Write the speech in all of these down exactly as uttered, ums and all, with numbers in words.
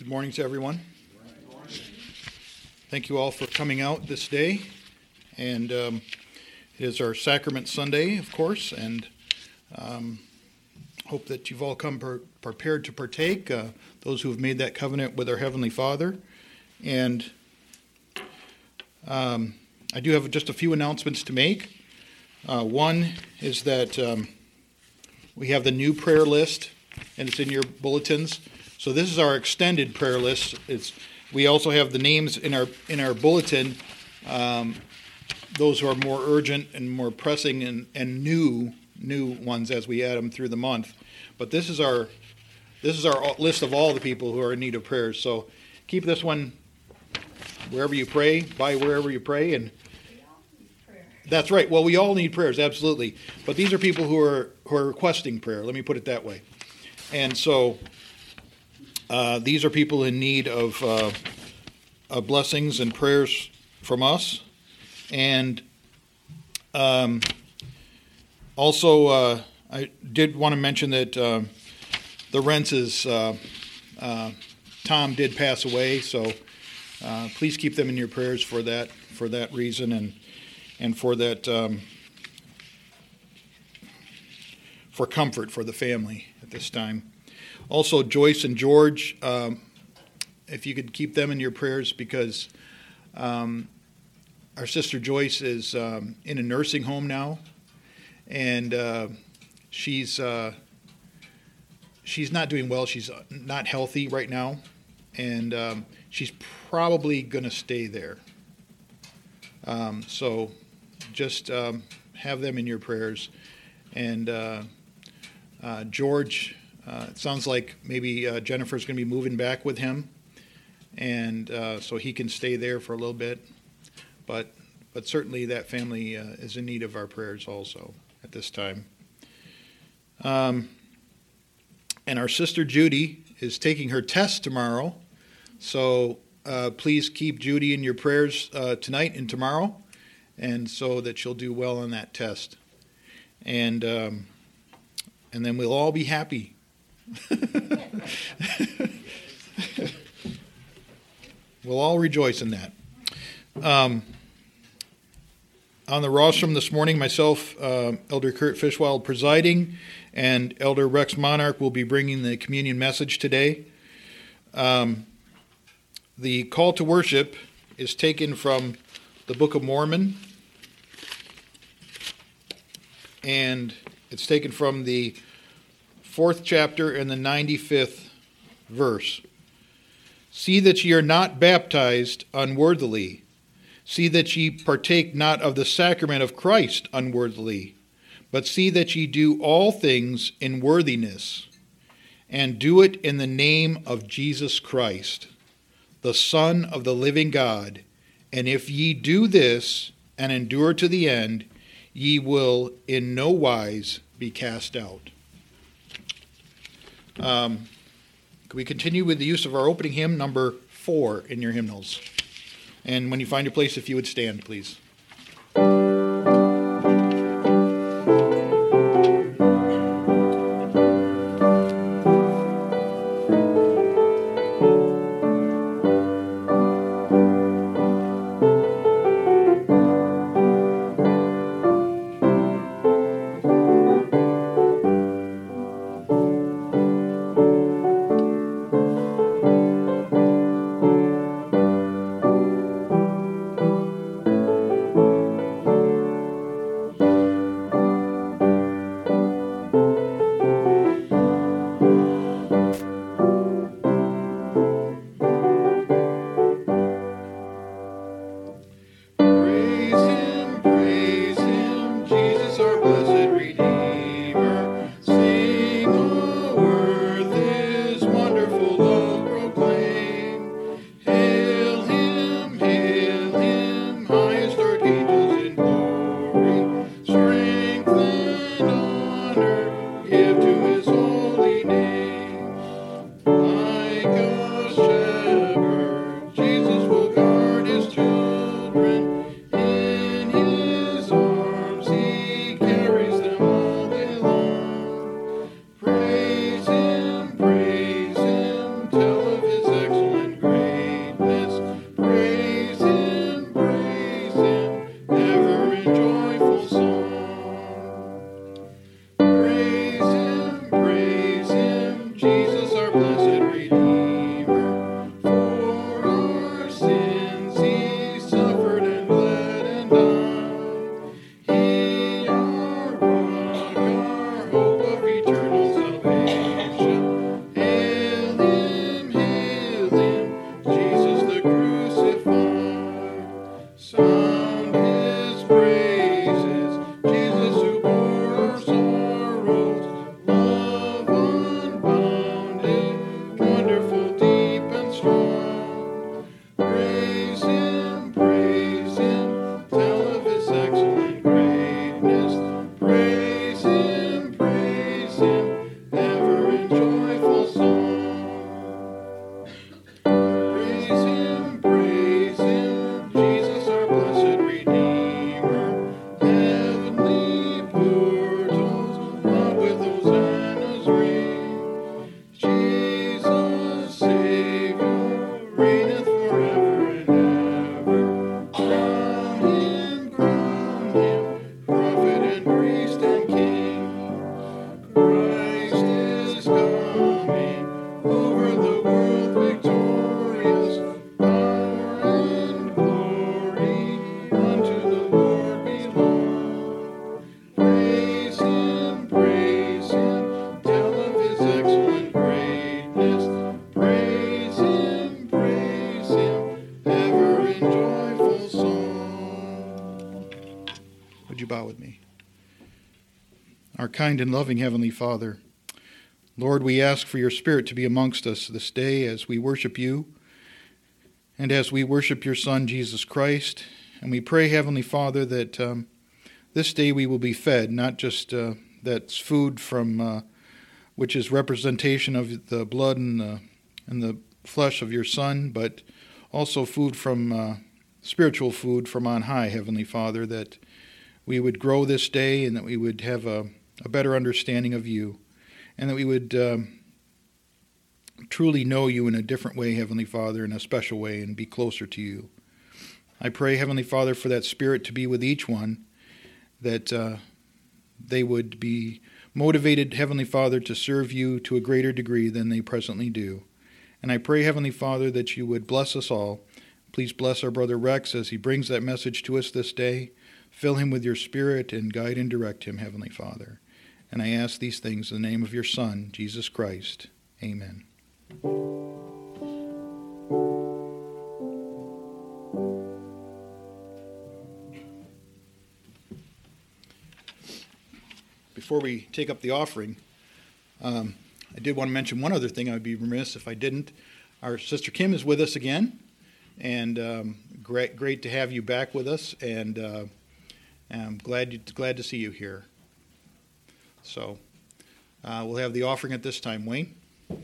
Good morning to everyone. Thank you all for coming out this day. And um, it is our Sacrament Sunday, of course, and um, hope that you've all come per- prepared to partake, uh, those who have made that covenant with our Heavenly Father. And um, I do have just a few announcements to make. Uh, one is that um, we have the new prayer list, and it's in your bulletins. So this is our extended prayer list. It's we also have the names in our in our bulletin. Um, those who are more urgent and more pressing and, and new new ones as we add them through the month. But this is our this is our list of all the people who are in need of prayers. So keep this one wherever you pray, by wherever you pray, and that's right. Well, we all need prayers, absolutely. But these are people who are who are requesting prayer. Let me put it that way. And so. Uh, these are people in need of, uh, of blessings and prayers from us. And um, also, uh, I did want to mention that uh, the Rentzes, uh, uh, Tom did pass away, so uh, please keep them in your prayers for that for that reason and and for that um, for comfort for the family at this time. Also, Joyce and George, um, if you could keep them in your prayers, because um, our sister Joyce is um, in a nursing home now, and uh, she's uh, she's not doing well. She's not healthy right now, and um, she's probably going to stay there. Um, so just um, have them in your prayers. And uh, uh, George... Uh, it sounds like maybe uh, Jennifer's going to be moving back with him, and uh, so he can stay there for a little bit. But but certainly that family uh, is in need of our prayers also at this time. Um, and our sister Judy is taking her test tomorrow, so uh, please keep Judy in your prayers uh, tonight and tomorrow, and so that she'll do well on that test. And um, and then we'll all be happy. We'll all rejoice in that. Um, on the rostrum this morning, myself, uh, Elder Kurt Fishwild presiding, and Elder Rex Monarch will be bringing the communion message today. Um, the call to worship is taken from the Book of Mormon, and it's taken from the fourth chapter and the ninety-fifth verse. See that ye are not baptized unworthily. See that ye partake not of the sacrament of Christ unworthily. But see that ye do all things in worthiness, and do it in the name of Jesus Christ, the Son of the living God. And if ye do this, and endure to the end, ye will in no wise be cast out. Um, can we continue with the use of our opening hymn, number four, in your hymnals? And when you find your place, if you would stand, please. greatness. Praise him, praise him, ever in joyful song. Praise him, praise him, Jesus our blessed Redeemer. Heavenly portals, loud with hosannas ring. Jesus, Savior, reigneth forever and ever. Crown him, crown him, prophet and priest and king. Christ is coming, over the world victorious. Power and glory unto the Lord belong. Praise him, praise him, tell of his excellent greatness. Praise him, praise him, ever in joyful song. Would you bow with me? Our kind and loving Heavenly Father, Lord, we ask for your Spirit to be amongst us this day as we worship you and as we worship your Son, Jesus Christ. And we pray, Heavenly Father, that um, this day we will be fed, not just uh, that's food from, uh, which is representation of the blood and the, and the flesh of your Son, but also food from, uh, spiritual food from on high, Heavenly Father, that we would grow this day and that we would have a, a better understanding of you, and that we would um, truly know you in a different way, Heavenly Father, in a special way, and be closer to you. I pray, Heavenly Father, for that Spirit to be with each one, that uh, they would be motivated, Heavenly Father, to serve you to a greater degree than they presently do. And I pray, Heavenly Father, that you would bless us all. Please bless our brother Rex as he brings that message to us this day. Fill him with your Spirit and guide and direct him, Heavenly Father. And I ask these things in the name of your Son, Jesus Christ. Amen. Before we take up the offering, um, I did want to mention one other thing. I would be remiss if I didn't. Our sister Kim is with us again, and um, great, great to have you back with us. And uh, I'm glad you, glad to see you here. So uh, we'll have the offering at this time. Wayne?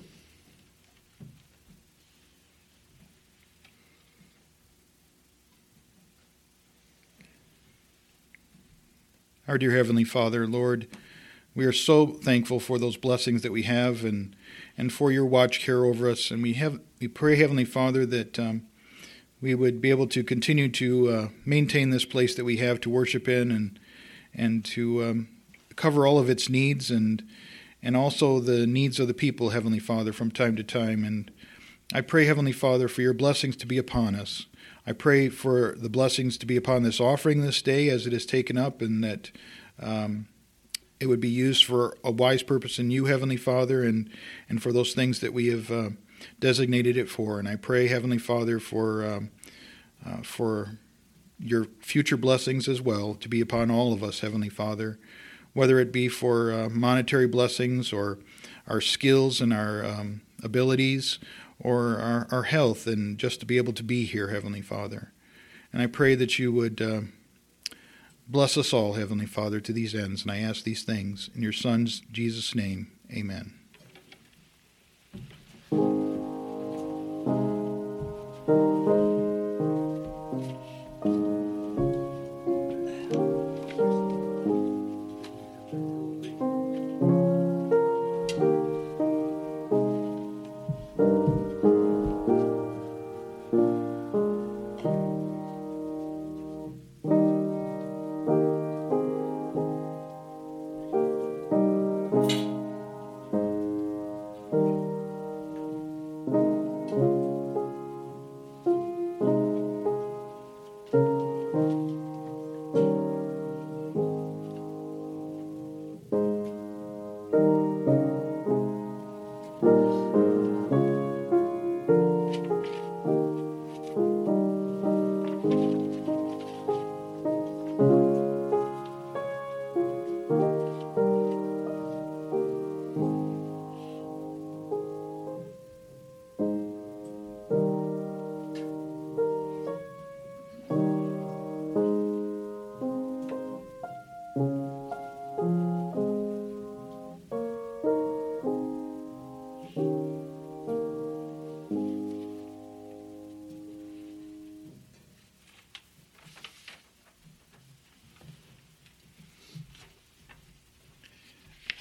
Our dear Heavenly Father, Lord, we are so thankful for those blessings that we have and and for your watch care over us. And we have we pray, Heavenly Father, that um, we would be able to continue to uh, maintain this place that we have to worship in and and to um, cover all of its needs and and also the needs of the people, Heavenly Father, from time to time. And I pray, Heavenly Father, for your blessings to be upon us. I pray for the blessings to be upon this offering this day as it is taken up, and that um, it would be used for a wise purpose in you, Heavenly Father, and, and for those things that we have uh, designated it for. And I pray, Heavenly Father, for um, uh, for your future blessings as well to be upon all of us, Heavenly Father, whether it be for uh, monetary blessings or our skills and our um, abilities or our, our health, and just to be able to be here, Heavenly Father. And I pray that you would uh, bless us all, Heavenly Father, to these ends. And I ask these things in your Son's Jesus' name. Amen.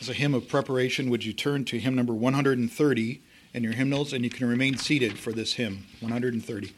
as a hymn of preparation, would you turn to hymn number one hundred thirty in your hymnals, and you can remain seated for this hymn, one hundred thirty.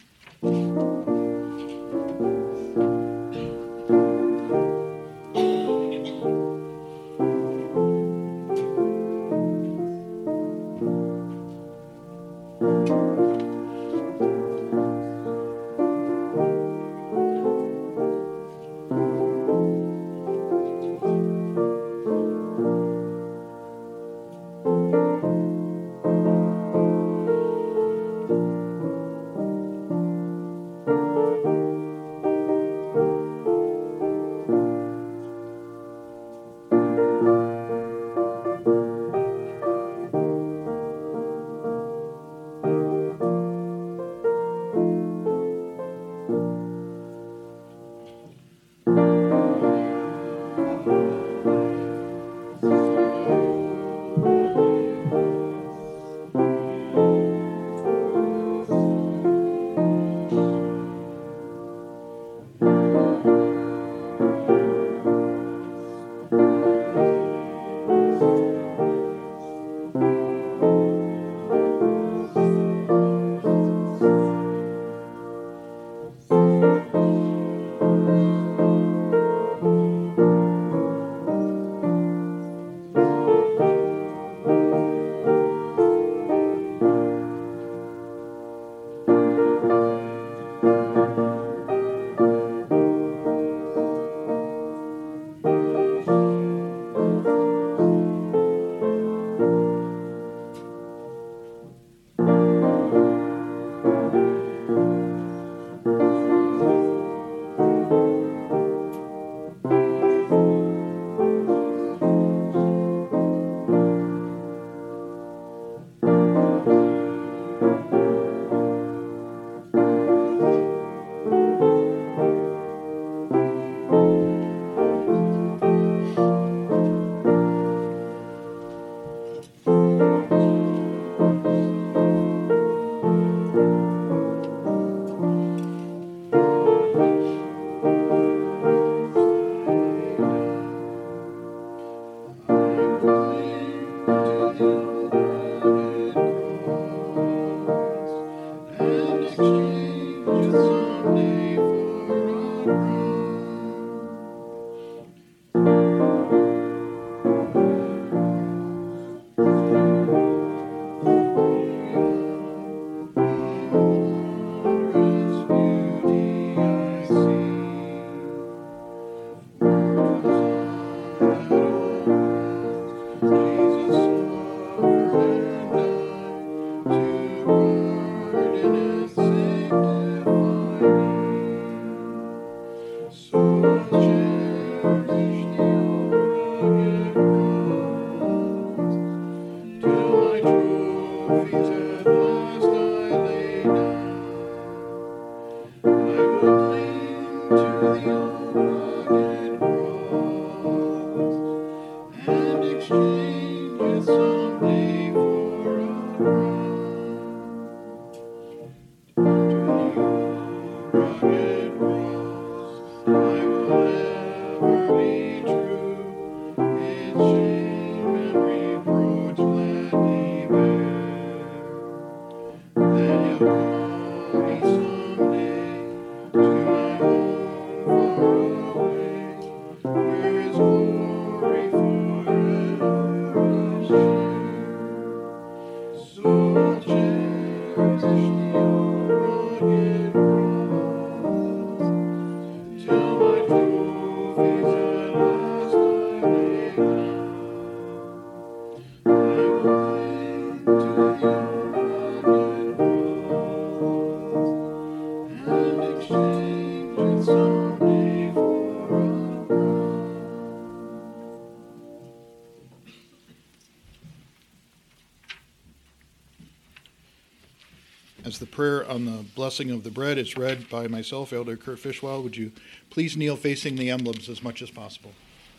As the prayer on the blessing of the bread is read by myself, Elder Kurt Fishwell, would you please kneel facing the emblems as much as possible?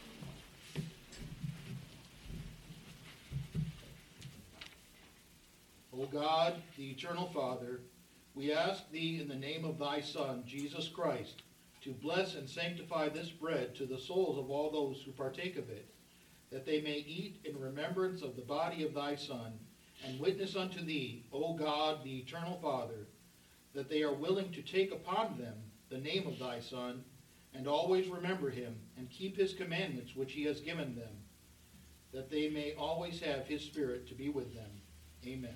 O God, the eternal Father, we ask thee in the name of thy Son, Jesus Christ, to bless and sanctify this bread to the souls of all those who partake of it, that they may eat in remembrance of the body of thy Son, and witness unto thee, O God, the eternal Father, that they are willing to take upon them the name of thy Son, and always remember him, and keep his commandments which he has given them, that they may always have his Spirit to be with them. Amen.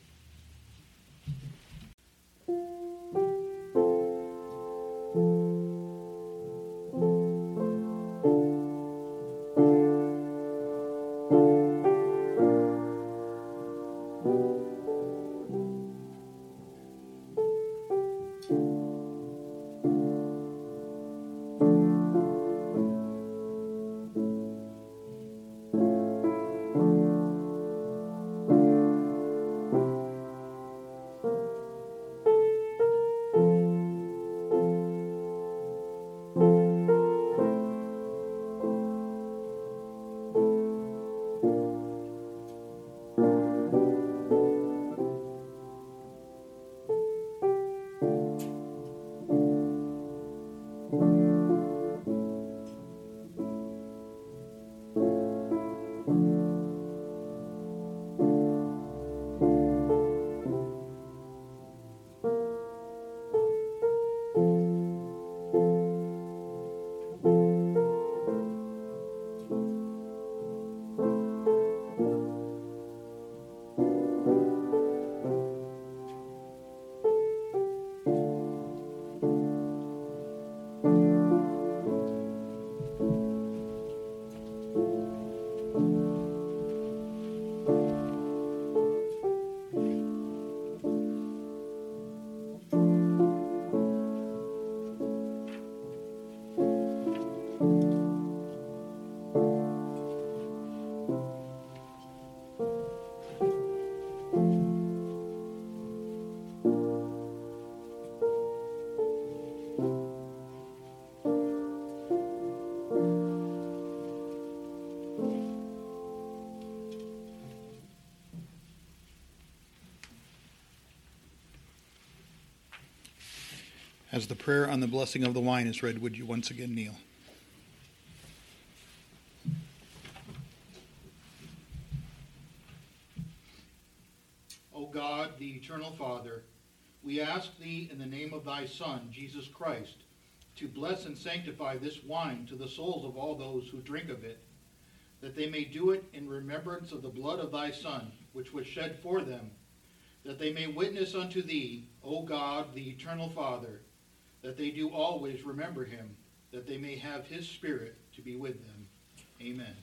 As the prayer on the blessing of the wine is read, would you once again kneel? O God, the eternal Father, we ask thee in the name of thy Son, Jesus Christ, to bless and sanctify this wine to the souls of all those who drink of it, that they may do it in remembrance of the blood of thy Son, which was shed for them, that they may witness unto thee, O God, the eternal Father, that they do always remember him, that they may have his Spirit to be with them. Amen.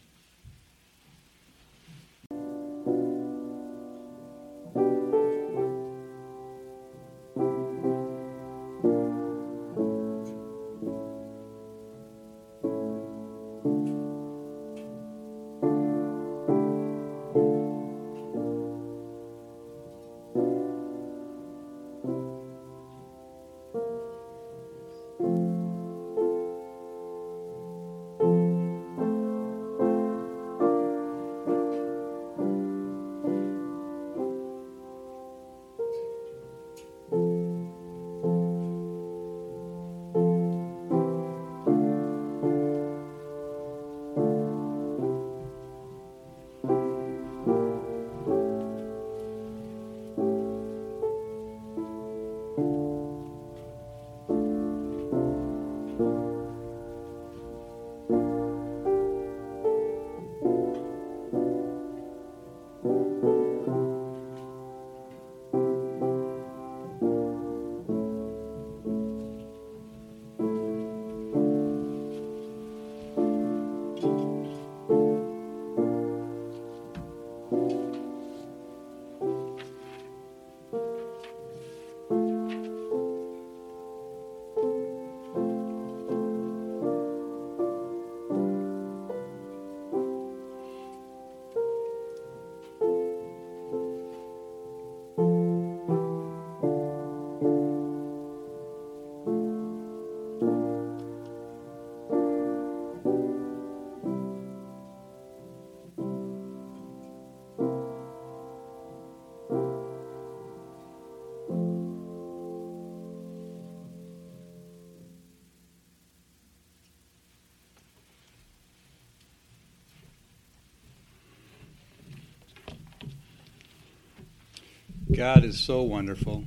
God is so wonderful.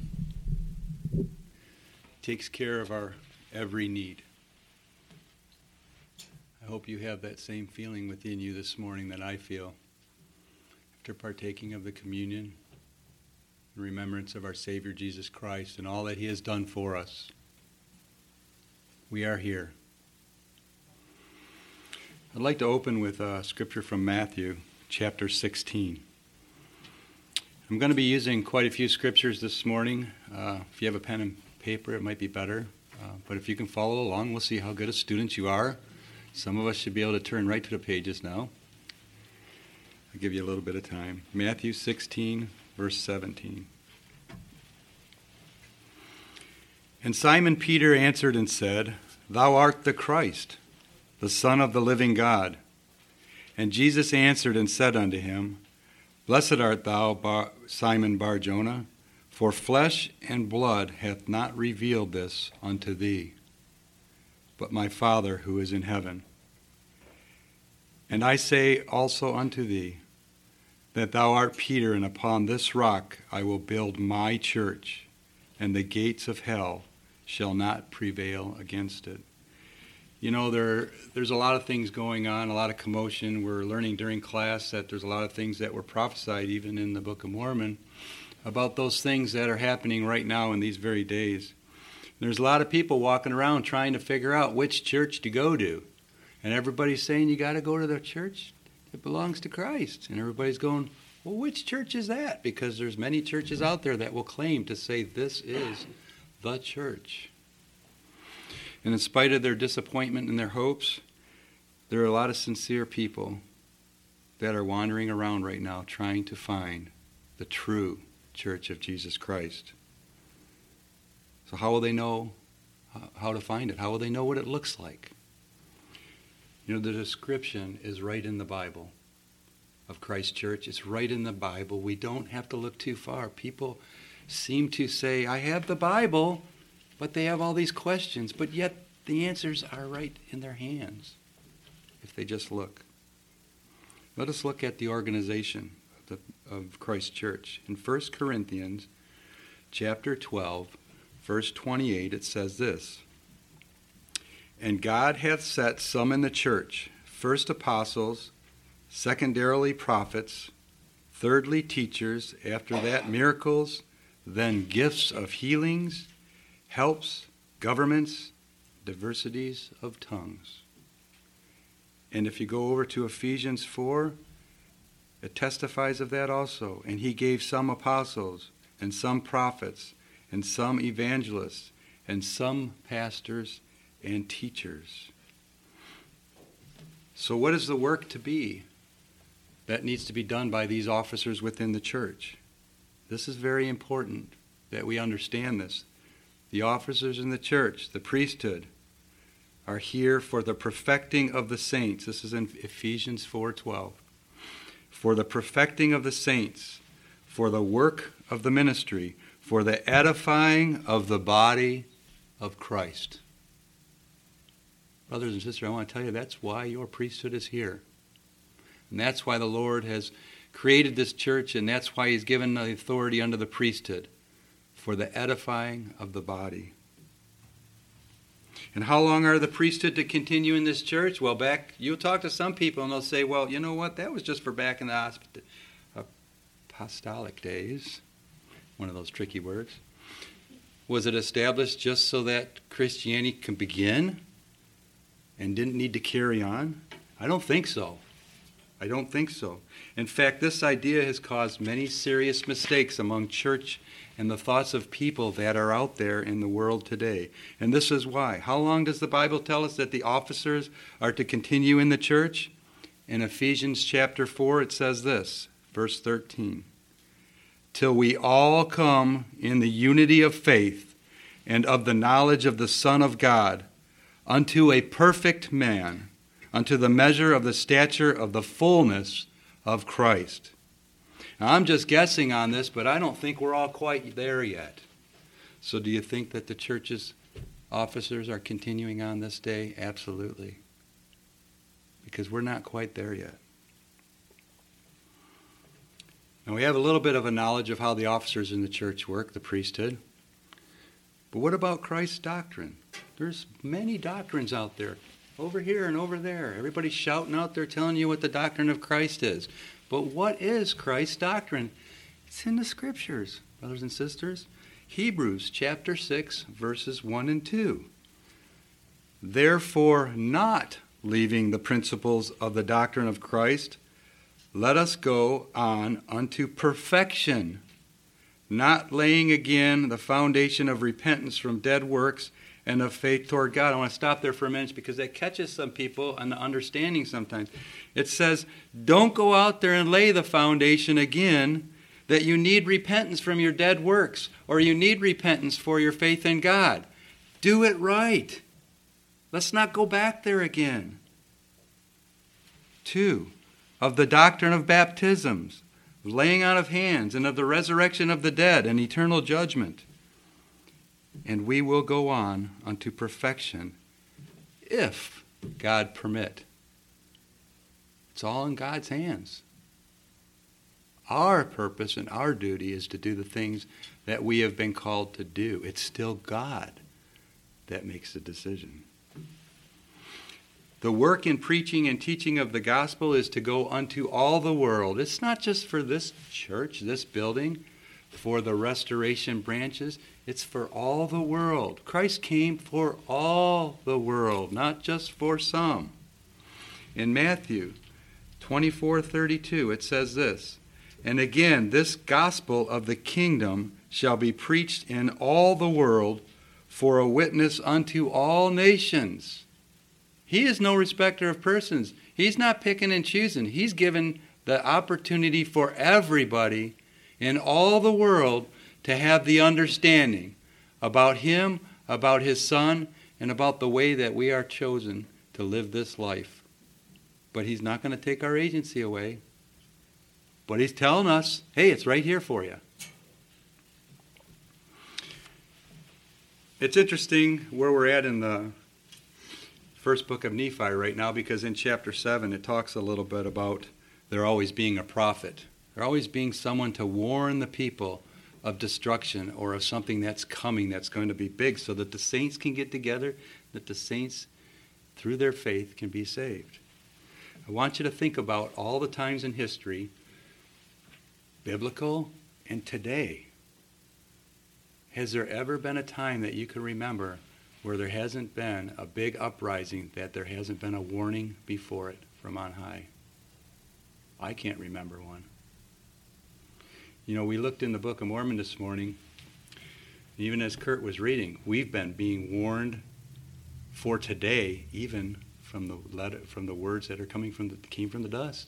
Takes care of our every need. I hope you have that same feeling within you this morning that I feel after partaking of the communion in remembrance of our Savior Jesus Christ and all that He has done for us. We are here. I'd like to open with a scripture from Matthew chapter sixteen. I'm going to be using quite a few scriptures this morning. Uh, if you have a pen and paper, it might be better. Uh, but if you can follow along, we'll see how good of students you are. Some of us should be able to turn right to the pages now. I'll give you a little bit of time. Matthew sixteen, verse seventeen. And Simon Peter answered and said, Thou art the Christ, the Son of the living God. And Jesus answered and said unto him, Blessed art thou, Bar- Simon Bar-Jonah, for flesh and blood hath not revealed this unto thee, but my Father who is in heaven. And I say also unto thee, that thou art Peter, and upon this rock I will build my church, and the gates of hell shall not prevail against it. You know, there there's a lot of things going on, a lot of commotion. We're learning during class that there's a lot of things that were prophesied even in the Book of Mormon about those things that are happening right now in these very days. There's a lot of people walking around trying to figure out which church to go to. And everybody's saying you got to go to the church that belongs to Christ. And everybody's going, well, which church is that? Because there's many churches out there that will claim to say this is the church. And in spite of their disappointment and their hopes, there are a lot of sincere people that are wandering around right now trying to find the true church of Jesus Christ. So how will they know how to find it? How will they know what it looks like? You know, the description is right in the Bible of Christ's church. It's right in the Bible. We don't have to look too far. People seem to say, I have the Bible, but they have all these questions, but yet the answers are right in their hands if they just look. Let us look at the organization of, the, of Christ's church. In First Corinthians chapter twelve, verse twenty-eight, it says this, And God hath set some in the church, first apostles, secondarily prophets, thirdly teachers, after that miracles, then gifts of healings, helps, governments, diversities of tongues. And if you go over to Ephesians four, it testifies of that also. And he gave some apostles, and some prophets, and some evangelists, and some pastors and teachers. So what is the work to be that needs to be done by these officers within the church? This is very important that we understand this. The officers in the church, the priesthood, are here for the perfecting of the saints. This is in Ephesians four twelve. For the perfecting of the saints, for the work of the ministry, for the edifying of the body of Christ. Brothers and sisters, I want to tell you that's why your priesthood is here. And that's why the Lord has created this church, and that's why He's given the authority under the priesthood, for the edifying of the body. And how long are the priesthood to continue in this church? Well, back, you'll talk to some people and they'll say, well, you know what, that was just for back in the apostolic days. One of those tricky words. Was it established just so that Christianity can begin and didn't need to carry on? I don't think so. I don't think so. In fact, this idea has caused many serious mistakes among church and the thoughts of people that are out there in the world today. And this is why. How long does the Bible tell us that the officers are to continue in the church? In Ephesians chapter four, it says this, verse thirteen. Till we all come in the unity of faith and of the knowledge of the Son of God, unto a perfect man, unto the measure of the stature of the fullness of Christ. Now, I'm just guessing on this, but I don't think we're all quite there yet. So do you think that the church's officers are continuing on this day? Absolutely. Because we're not quite there yet. Now, we have a little bit of a knowledge of how the officers in the church work, the priesthood. But what about Christ's doctrine? There's many doctrines out there, over here and over there. Everybody's shouting out there telling you what the doctrine of Christ is. But what is Christ's doctrine? It's in the Scriptures, brothers and sisters. Hebrews chapter six, verses one and two. Therefore, not leaving the principles of the doctrine of Christ, let us go on unto perfection, not laying again the foundation of repentance from dead works and of faith toward God. I want to stop there for a minute because that catches some people on the understanding sometimes. It says, don't go out there and lay the foundation again that you need repentance from your dead works or you need repentance for your faith in God. Do it right. Let's not go back there again. Two, of the doctrine of baptisms, laying on of hands, and of the resurrection of the dead and eternal judgment. And we will go on unto perfection, if God permit. It's all in God's hands. Our purpose and our duty is to do the things that we have been called to do. It's still God that makes the decision. The work in preaching and teaching of the gospel is to go unto all the world. It's not just for this church, this building, for the restoration branches. It's for all the world. Christ came for all the world, not just for some. In Matthew twenty-four thirty-two, it says this, and again, this gospel of the kingdom shall be preached in all the world for a witness unto all nations. He is no respecter of persons. He's not picking and choosing. He's given the opportunity for everybody in all the world to have the understanding about Him, about His Son, and about the way that we are chosen to live this life. But He's not going to take our agency away. But He's telling us, hey, it's right here for you. It's interesting where we're at in the first book of Nephi right now, because in chapter seven it talks a little bit about there always being a prophet. There always being someone to warn the people of destruction or of something that's coming that's going to be big, so that the saints can get together, that the saints, through their faith, can be saved. I want you to think about all the times in history, biblical and today. Has there ever been a time that you can remember where there hasn't been a big uprising, that there hasn't been a warning before it from on high? I can't remember one. You know, we looked in the Book of Mormon this morning, even as Kurt was reading, we've been being warned for today, even from the letter, from the words that are coming from the came from the dust.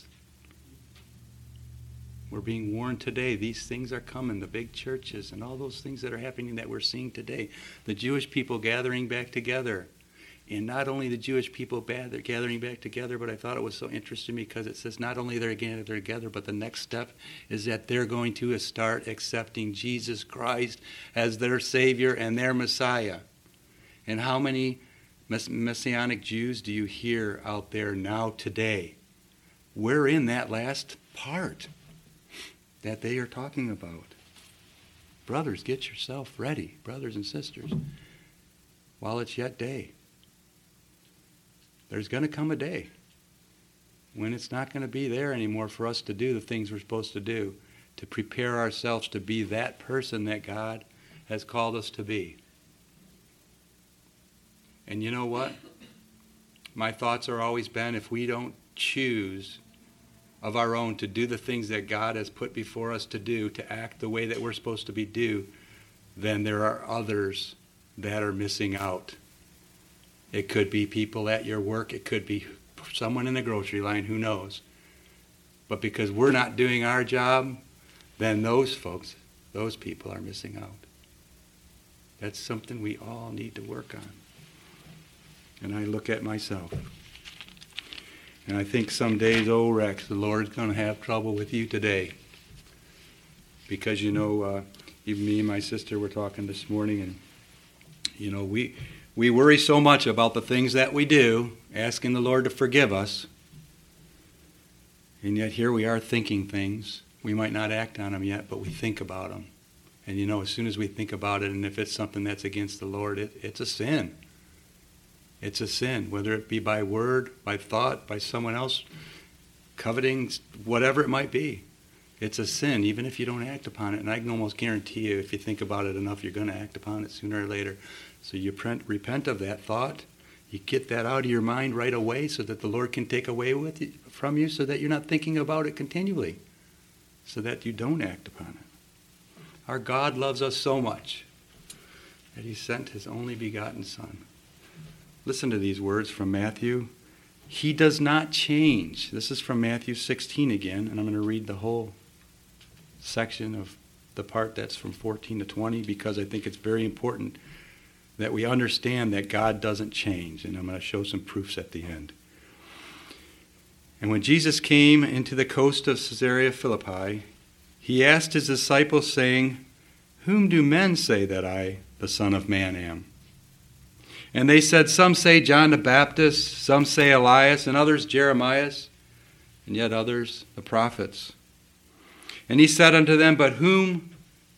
We're being warned today. These things are coming, the big churches and all those things that are happening that we're seeing today. The Jewish people gathering back together. And not only the Jewish people gathering back together, but I thought it was so interesting because it says not only they're gathering together, but the next step is that they're going to start accepting Jesus Christ as their Savior and their Messiah. And how many Messianic Jews do you hear out there now today? We're in that last part that they are talking about. Brothers, get yourself ready, brothers and sisters, while it's yet day. There's going to come a day when it's not going to be there anymore for us to do the things we're supposed to do, to prepare ourselves to be that person that God has called us to be. And you know what? My thoughts are always been, if we don't choose of our own to do the things that God has put before us to do, to act the way that we're supposed to be do, then there are others that are missing out. It could be people at your work. It could be someone in the grocery line, who knows. But because we're not doing our job, then those folks, those people are missing out. That's something we all need to work on. And I look at myself. And I think some days, oh, Rex, the Lord's going to have trouble with you today. Because, you know, uh, even me and my sister were talking this morning, and, you know, we we worry so much about the things that we do, asking the Lord to forgive us. And yet here we are thinking things. We might not act on them yet, but we think about them. And you know, as soon as we think about it, and if it's something that's against the Lord, it, it's a sin. It's a sin, whether it be by word, by thought, by someone else, coveting, whatever it might be. It's a sin, even if you don't act upon it. And I can almost guarantee you, if you think about it enough, you're going to act upon it sooner or later. So you repent of that thought. You get that out of your mind right away so that the Lord can take away with you, from you, so that you're not thinking about it continually, so that you don't act upon it. Our God loves us so much that he sent his only begotten Son. Listen to these words from Matthew. He does not change. This is from Matthew sixteen again, and I'm going to read the whole section of the part that's from fourteen to twenty, because I think it's very important that we understand that God doesn't change, and I'm going to show some proofs at the end. And when Jesus came into the coast of Caesarea Philippi, he asked his disciples, saying, "Whom do men say that I, the Son of Man, am?" And they said, "Some say John the Baptist, some say Elias, and others Jeremiah, and yet others the prophets." And he said unto them, "But whom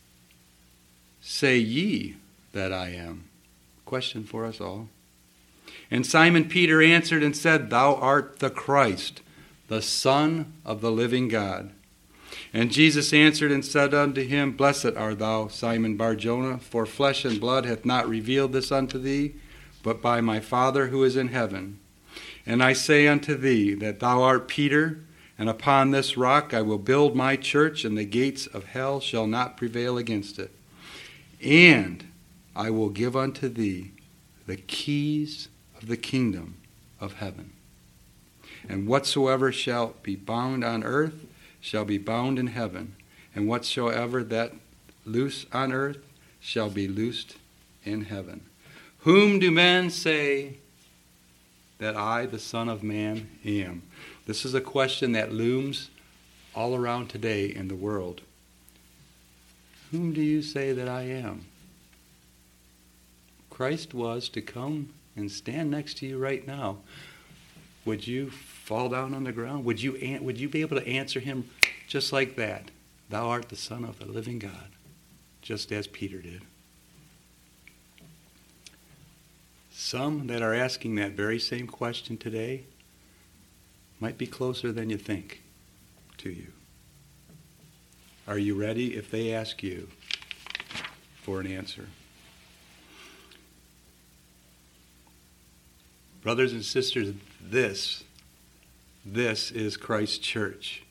say ye that I am?" Question for us all. And Simon Peter answered and said, "Thou art the Christ, the Son of the living God." And Jesus answered and said unto him, "Blessed art thou, Simon Bar-Jonah, for flesh and blood hath not revealed this unto thee, but by my Father who is in heaven. And I say unto thee that thou art Peter, and upon this rock I will build my church, and the gates of hell shall not prevail against it. And I will give unto thee the keys of the kingdom of heaven. And whatsoever shall be bound on earth shall be bound in heaven, and whatsoever that loose on earth shall be loosed in heaven. Whom do men say that I, the Son of Man, am?" This is a question that looms all around today in the world. Whom do you say that I am? Christ was to come and stand next to you right now. Would you fall down on the ground? Would you, would you be able to answer him just like that? "Thou art the Son of the living God," just as Peter did. Some that are asking that very same question today might be closer than you think to you. Are you ready if they ask you for an answer? Brothers and sisters, this, this is Christ's church.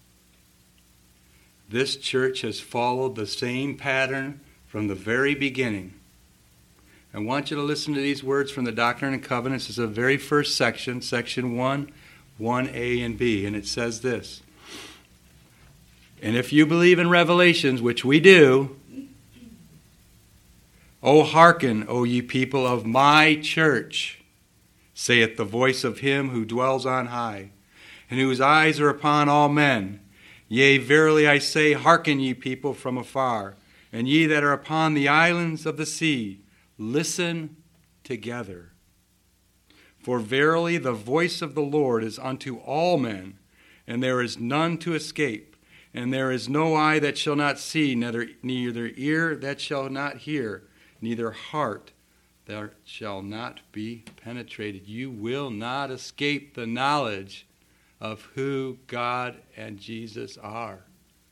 This church has followed the same pattern from the very beginning. I want you to listen to these words from the Doctrine and Covenants. This is the very first section, section one, one A and B, and it says this. "And if you believe in Revelations, which we do, O hearken, O ye people of my church, saith the voice of him who dwells on high, and whose eyes are upon all men. Yea, verily I say, hearken ye people from afar, and ye that are upon the islands of the sea, listen together. For verily the voice of the Lord is unto all men, and there is none to escape, and there is no eye that shall not see, neither, neither ear that shall not hear, neither heart that shall not be penetrated." You will not escape the knowledge of who God and Jesus are.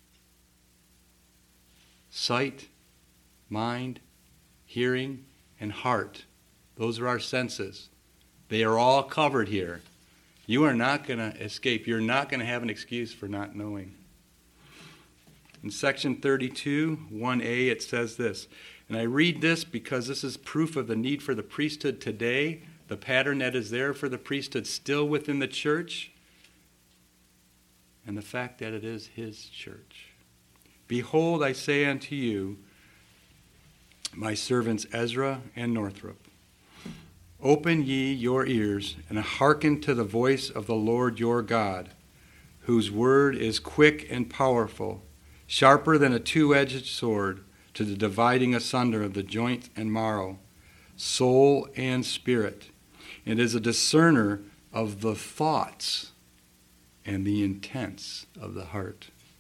Sight, mind, hearing, and heart. Those are our senses. They are all covered here. You are not going to escape. You're not going to have an excuse for not knowing. In section thirty-two, one A, it says this. And I read this because this is proof of the need for the priesthood today, the pattern that is there for the priesthood still within the church, and the fact that it is his church. "Behold, I say unto you, my servants Ezra and Northrop, open ye your ears and hearken to the voice of the Lord your God, whose word is quick and powerful, sharper than a two-edged sword, to the dividing asunder of the joint and marrow, soul and spirit, and is a discerner of the thoughts and the intents of the heart.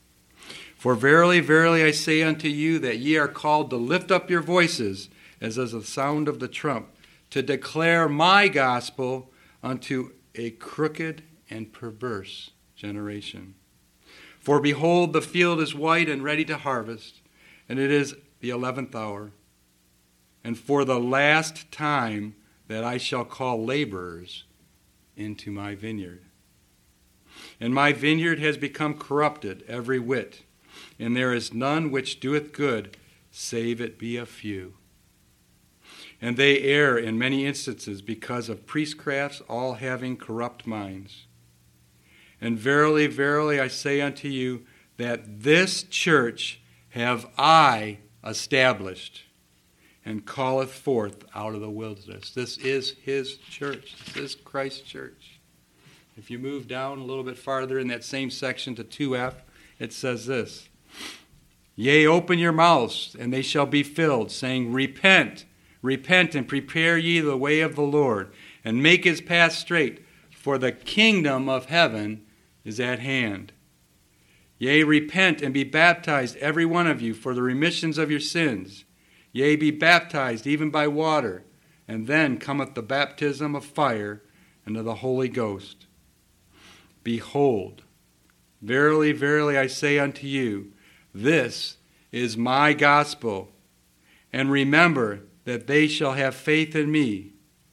For verily, verily, I say unto you, that ye are called to lift up your voices, as is the sound of the trump, to declare my gospel unto a crooked and perverse generation. For behold, the field is white and ready to harvest, and it is the eleventh hour. And for the last time that I shall call laborers into my vineyard. And my vineyard has become corrupted every whit, and there is none which doeth good, save it be a few. And they err in many instances because of priestcrafts, all having corrupt minds. And verily, verily, I say unto you, that this church have I established, and calleth forth out of the wilderness. This is his church. This is Christ's church. If you move down a little bit farther in that same section to two F, it says this, Yea, open your mouths, and they shall be filled, saying, Repent, repent, and prepare ye the way of the Lord, and make his path straight, for the kingdom of heaven is at hand. Yea, repent, and be baptized, every one of you, for the remissions of your sins. Yea, be baptized even by water, and then cometh the baptism of fire and of the Holy Ghost. Behold, verily, verily, I say unto you, this is my gospel. And remember that they shall have faith in me,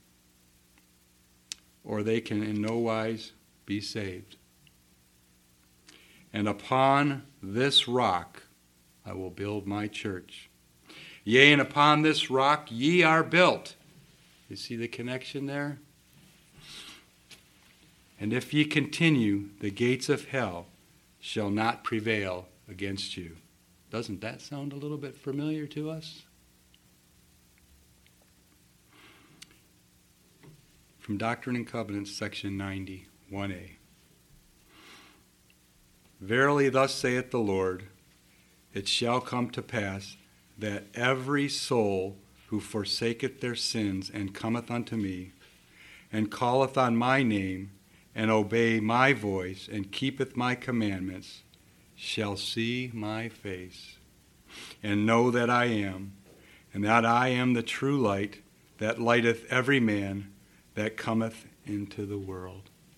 or they can in no wise be saved. And upon this rock I will build my church. Yea, and upon this rock ye are built. You see the connection there? And if ye continue, the gates of hell shall not prevail against you. Doesn't that sound a little bit familiar to us? From Doctrine and Covenants, section ninety, one A. Verily thus saith the Lord, it shall come to pass that every soul who forsaketh their sins and cometh unto me, and calleth on my name, and obey my voice, and keepeth my commandments, shall see my face, and know that I am, and that I am the true light, that lighteth every man that cometh into the world.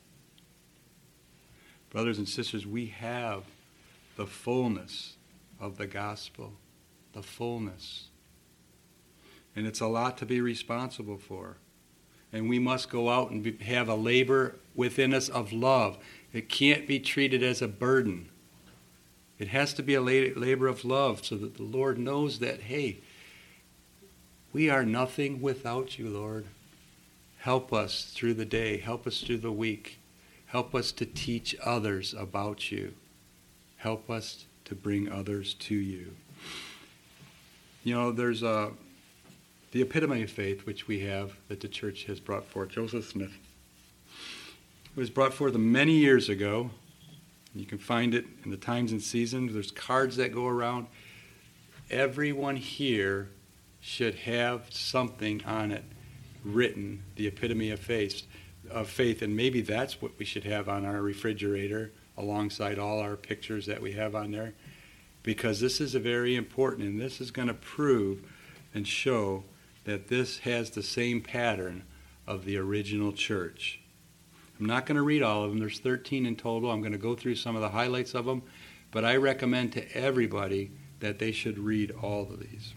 Brothers and sisters, we have the fullness of the gospel, the fullness. And it's a lot to be responsible for. And we must go out and be, have a labor within us of love. It can't be treated as a burden. It has to be a labor of love so that the Lord knows that, hey, we are nothing without you, Lord. Help us through the day. Help us through the week. Help us to teach others about you. Help us to bring others to you. You know, there's a, the epitome of faith which we have that the church has brought forth. Joseph Smith. It was brought forth many years ago. You can find it in the Times and Seasons. There's cards that go around. Everyone here should have something on it written, the epitome of faith, of faith, and maybe that's what we should have on our refrigerator alongside all our pictures that we have on there, because this is a very important, and this is going to prove and show that this has the same pattern of the original church. I'm not going to read all of them. There's thirteen in total. I'm going to go through some of the highlights of them, but I recommend to everybody that they should read all of these.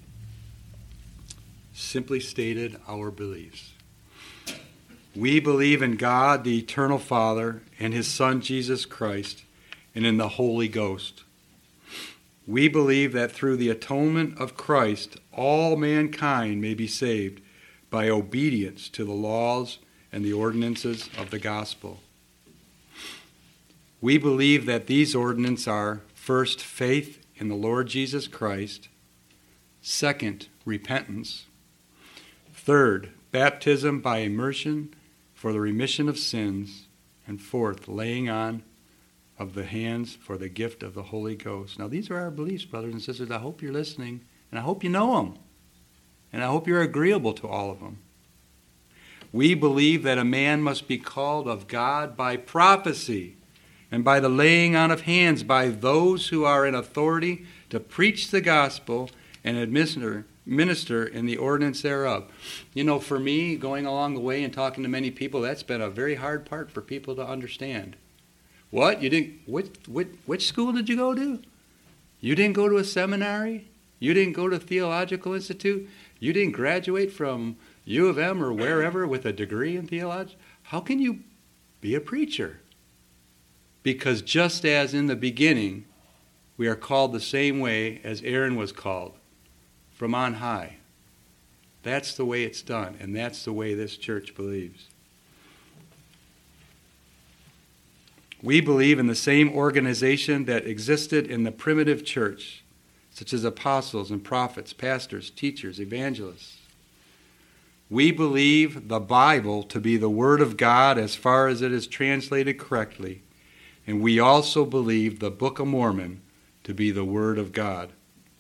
Simply stated, our beliefs. We believe in God, the eternal Father, and his Son, Jesus Christ, and in the Holy Ghost. We believe that through the atonement of Christ, all mankind may be saved by obedience to the laws and the ordinances of the gospel. We believe that these ordinances are, first, faith in the Lord Jesus Christ, second, repentance, third, baptism by immersion for the remission of sins, and fourth, laying on of the hands for the gift of the Holy Ghost. Now, these are our beliefs, brothers and sisters. I hope you're listening, and I hope you know them, and I hope you're agreeable to all of them. We believe that a man must be called of God by prophecy, and by the laying on of hands by those who are in authority to preach the gospel and administer minister in the ordinance thereof. You know, for me, going along the way and talking to many people, that's been a very hard part for people to understand. What? You didn't, which, which, which school did you go to? You didn't go to a seminary? You didn't go to a theological institute? You didn't graduate from U of M or wherever with a degree in theology? How can you be a preacher? Because just as in the beginning, we are called the same way as Aaron was called, from on high. That's the way it's done, and that's the way this church believes. We believe in the same organization that existed in the primitive church, such as apostles and prophets, pastors, teachers, evangelists. We believe the Bible to be the Word of God as far as it is translated correctly, and we also believe the Book of Mormon to be the Word of God.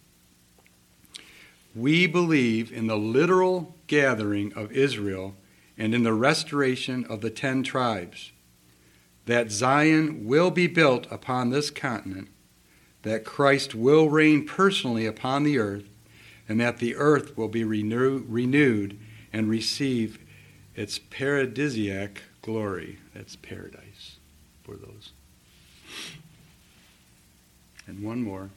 We believe in the literal gathering of Israel and in the restoration of the ten tribes, that Zion will be built upon this continent, that Christ will reign personally upon the earth, and that the earth will be renew- renewed and receive its paradisiac glory. That's paradise for those. And one more.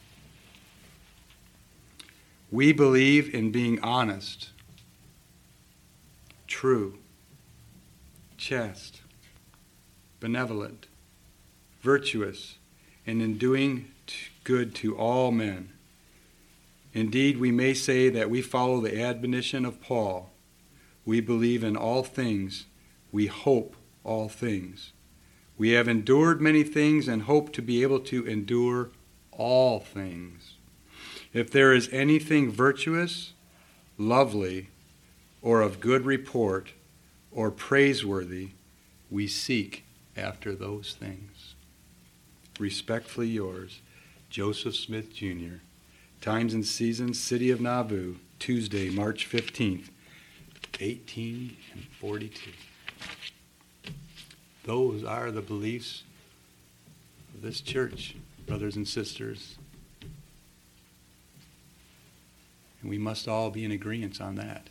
We believe in being honest, true, chaste, benevolent, virtuous, and in doing good to all men. Indeed, we may say that we follow the admonition of Paul. We believe in all things. We hope all things. We have endured many things and hope to be able to endure all things. If there is anything virtuous, lovely, or of good report, or praiseworthy, we seek after those things. Respectfully yours, Joseph Smith, Junior Times and Seasons, City of Nauvoo, Tuesday, March fifteenth, eighteen forty-two. Those are the beliefs of this church, brothers and sisters. And we must all be in agreement on that.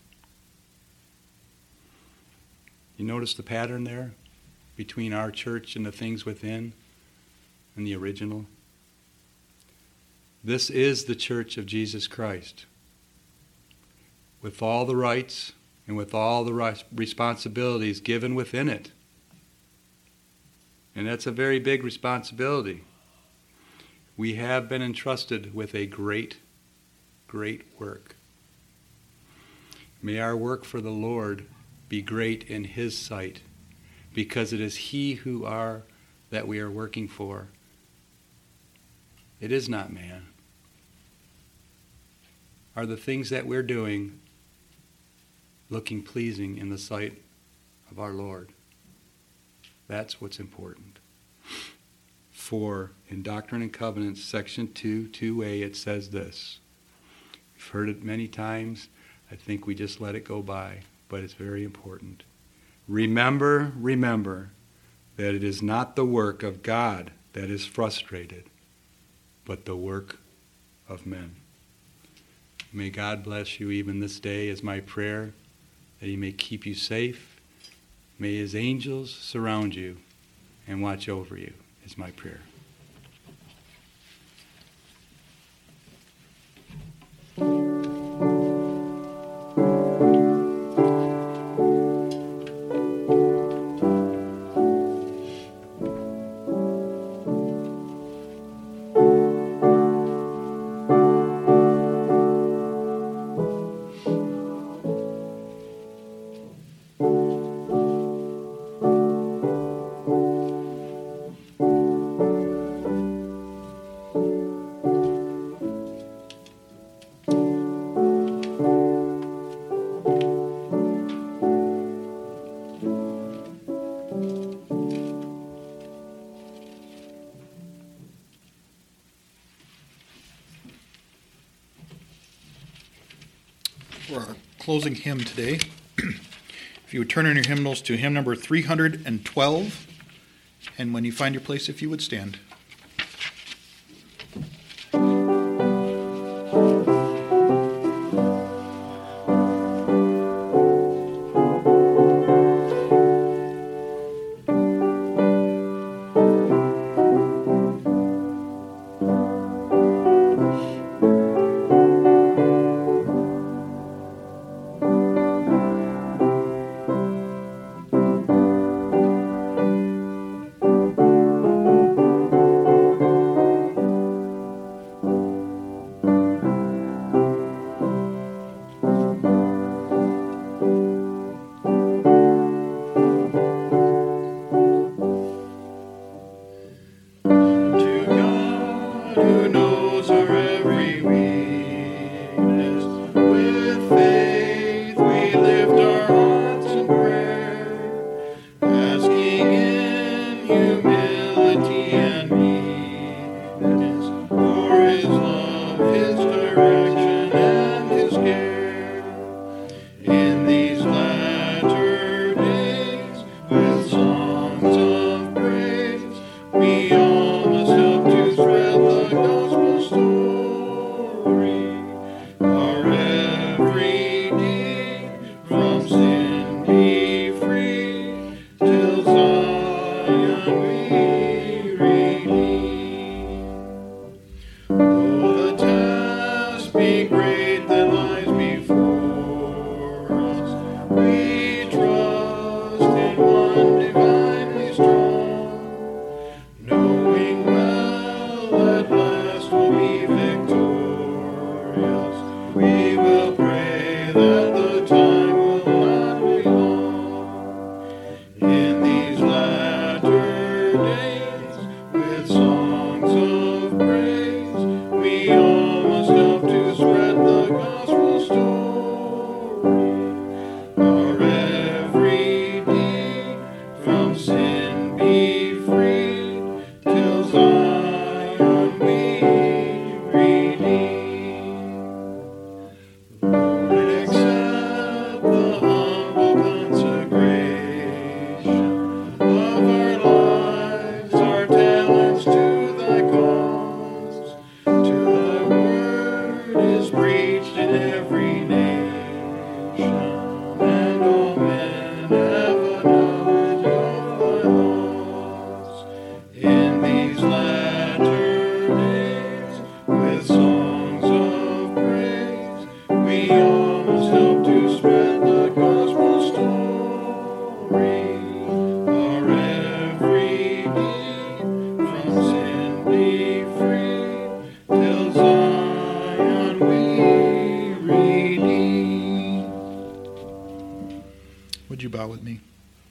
You notice the pattern there between our church and the things within and the original? This is the church of Jesus Christ, with all the rights and with all the responsibilities given within it. And that's a very big responsibility. We have been entrusted with a great, great work. May our work for the Lord be great in His sight, because it is He who are that we are working for. It is not man. Are the things that we're doing looking pleasing in the sight of our Lord? That's what's important. For in Doctrine and Covenants, section two, two A, it says this. We've heard it many times. I think we just let it go by, but it's very important. Remember, remember that it is not the work of God that is frustrated, but the work of men. May God bless you even this day is my prayer, that He may keep you safe. May His angels surround you and watch over you, is my prayer. For our closing hymn today, if you would turn in your hymnals to hymn number three hundred twelve, And when you find your place, if you would stand. Would you bow with me?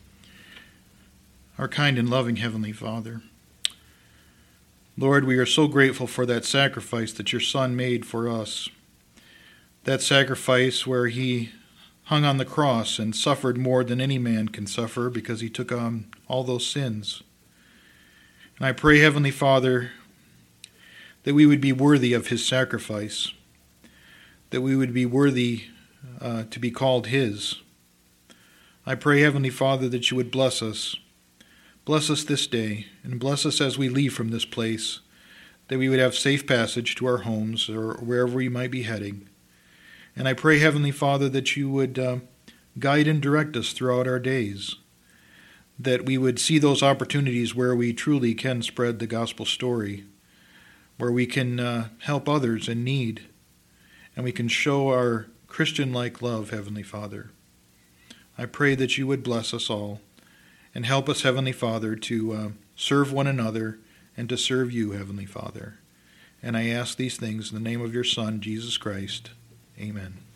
Our kind and loving Heavenly Father, Lord, we are so grateful for that sacrifice that your Son made for us. That sacrifice where he hung on the cross and suffered more than any man can suffer because he took on all those sins. And I pray, Heavenly Father, that we would be worthy of his sacrifice, that we would be worthy uh, to be called his. I pray, Heavenly Father, that you would bless us. Bless us this day, and bless us as we leave from this place, that we would have safe passage to our homes or wherever we might be heading. And I pray, Heavenly Father, that you would uh, guide and direct us throughout our days, that we would see those opportunities where we truly can spread the gospel story, where we can uh, help others in need, and we can show our Christian-like love, Heavenly Father. I pray that you would bless us all and help us, Heavenly Father, to uh, serve one another and to serve you, Heavenly Father. And I ask these things in the name of your Son, Jesus Christ. Amen.